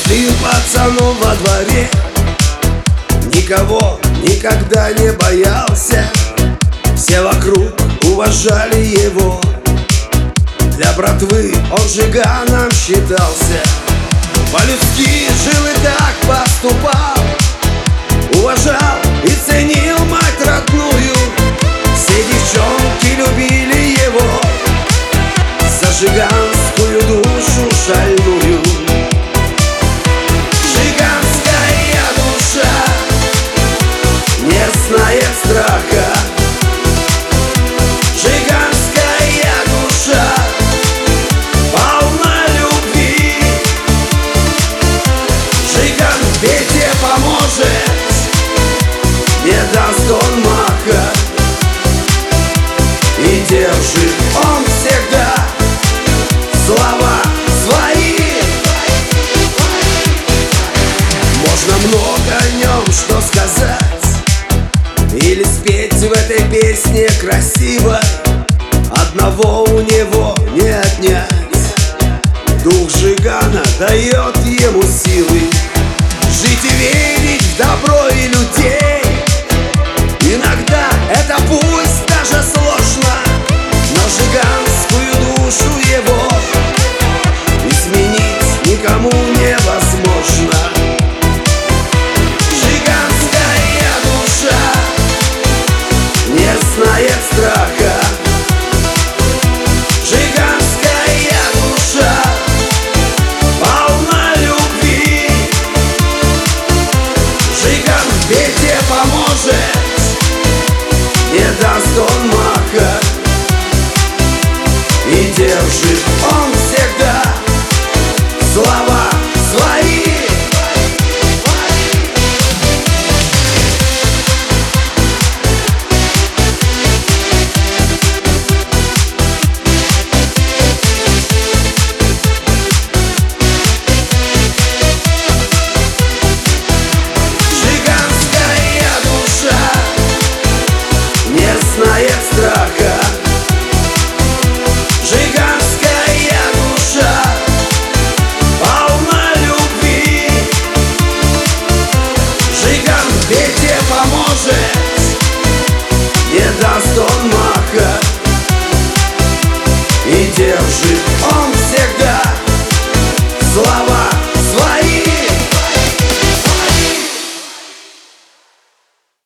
Простых пацанов во дворе, никого никогда не боялся. Все вокруг уважали его, для братвы он жиганом считался. По-людски жил и так поступал, уважал и ценил мать родную. Все девчонки любили его за жиганскую душу шальную. Жиганская душа, мерзная страха. Жиганская душа, полна любви. Жиган в беде поможет, не даст он маха, и держит он всегда слова свои. Можно много о нем что сказать или спеть в этой песне красиво. Одного у него не отнять, дух жигана дает ему силы жить и верить в добро и людей. Иногда это пусть даже сложно, но жиганскую душу его изменить никому не